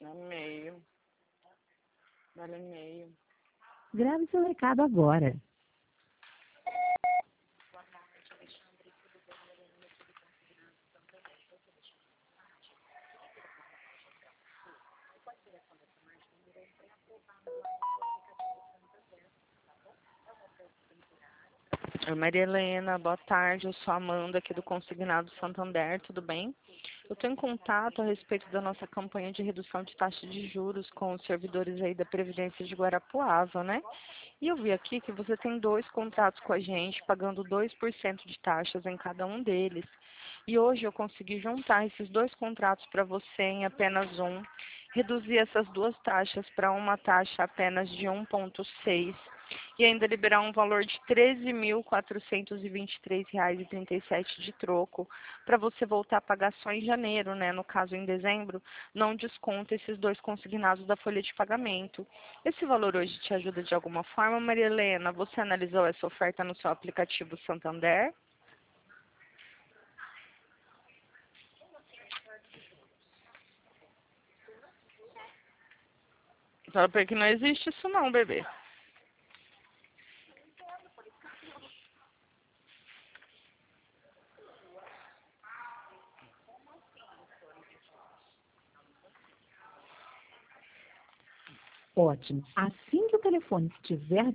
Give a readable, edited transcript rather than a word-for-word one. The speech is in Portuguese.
É meio. Vale meio. Grave seu recado agora. Oi, Maria Helena, boa tarde. Eu sou a Amanda aqui do Consignado Santander, tudo bem? Eu estou em contato a respeito da nossa campanha de redução de taxa de juros com os servidores aí da Previdência de Guarapuava, né? E eu vi aqui que você tem 2 contratos com a gente, pagando 2% de taxas em cada um deles. E hoje eu consegui juntar esses 2 contratos para você em apenas um, reduzir essas 2 taxas para uma taxa apenas de 1,6 e ainda liberar um valor de R$ 13.423,37 de troco para você voltar a pagar só em janeiro, né? No caso, em dezembro, não desconta esses 2 consignados da folha de pagamento. Esse valor hoje te ajuda de alguma forma, Maria Helena? Você analisou essa oferta no seu aplicativo Santander? Fala pra ele que não existe isso não, bebê. Ótimo. Assim que o telefone estiver